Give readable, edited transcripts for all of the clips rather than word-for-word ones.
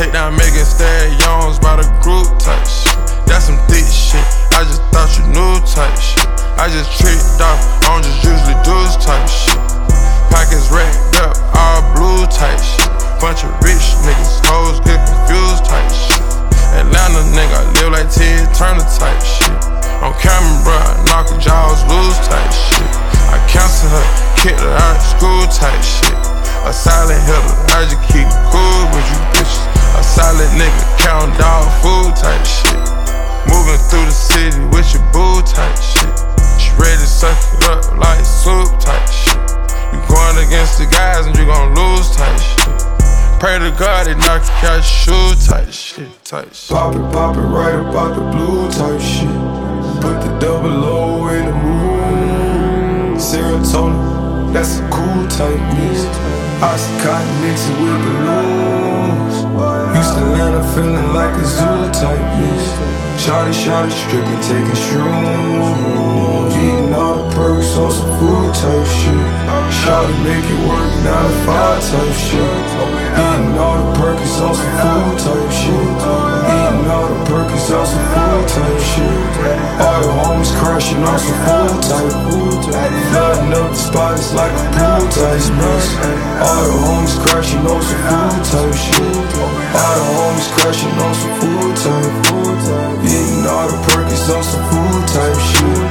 Take down Megan Stallions by the group type shit. That's some thick shit. I just thought you knew type shit. I just tricked off, I don't just usually do this type shit. Pockets racked up, all blue type shit. Bunch of rich niggas, hoes get confused type shit. Atlanta nigga, I live like Ted Turner type shit. On camera, bro, I knock her jaws loose type shit. I cancel her, kick her out of school type shit. A silent hitter, I just keep it cool with you bitches. A solid nigga, counting dog food type shit. Moving through the city with your boo type shit. She ready to suck it up like soup type shit. You going against the guys and you gon' lose type shit. Pray to God they knock you out your shoe type shit. Pop it right about the blue type shit. Put the double O in the moon. Serotonin, that's a cool type mix. Oxycontin mixed with balloons. Houston, Atlanta feeling like a zoo type mix. Shawty, stripping, taking shrooms. Eating all the perks on some food type shit. Shawty make it work 9 to 5 type shit. Eating all the perks on some food type shit. Eating all the perks on some food type shit. All the homies crashing on some food type. Flooding up the spot, it's like a pool type mess. All the homies crashing on some food type shit. All the homies crashing on some food type. Eating all the perks on some food type shit.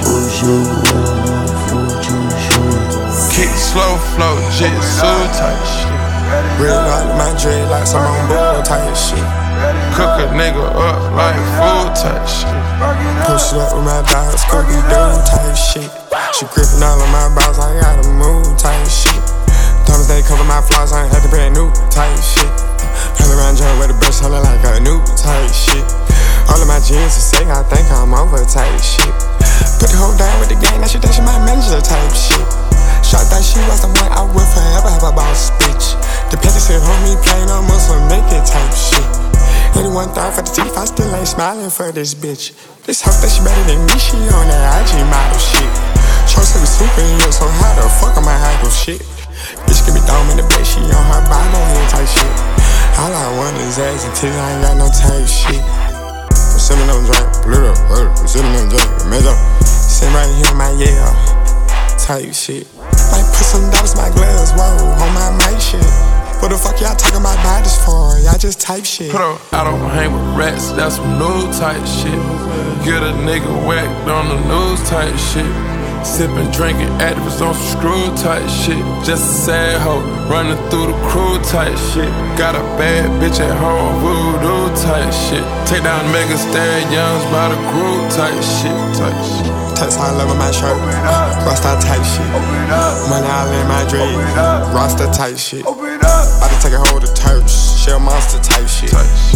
Kick slow flow, jitsu type shit. Real like my dreadlocks, I'm on board type shit. Cook a nigga up like food type shit. Push it up with my dogs, cookie dough type shit. She gripping all of my balls, I gotta move type shit. Thomas they cover my flaws, I ain't had to brand new type shit. Hell around joint with the brush, hollin' like a new type shit. All of my jeans are sick, I think I'm over type shit. Put the whole down with the gang, now she think she my manager type shit. Shot that she was the one I would forever have a boss bitch. The petty said, homie, play no Muslim, make it type shit. 81 thought for the teeth, I still ain't smiling for this bitch. This hoe that she better than me, she on that IG model shit. Show said we superhero, so how the fuck am I idle shit? Bitch give me thumb in the bed, she on her Bible head type shit. All I want is ass until I ain't got no type shit. I'm sipping on drink, blue up, I'm sipping on drink, measure. Sitting right here in my yeah, type shit. Might put some dollars in my gloves, whoa, on my mic shit. What the fuck y'all talking about bodies for? Y'all just type shit. Put up, I don't hang with rats, that's some new type shit. Get a nigga whacked on the news type shit. Sippin', drinking, activists on some screw type shit. Just a sad hoe, running through the crew type shit. Got a bad bitch at home, voodoo type shit. Take down Megan Stallions by the group type shit. Text high level my shirt, Rasta type shit. Money all in my dread, Rasta type shit. About to take a hold of Turks, Shell Monster type shit.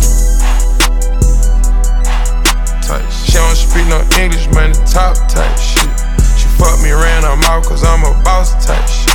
She don't speak no English, man, the top type shit. She fuck me around her mouth cause I'm a boss type shit.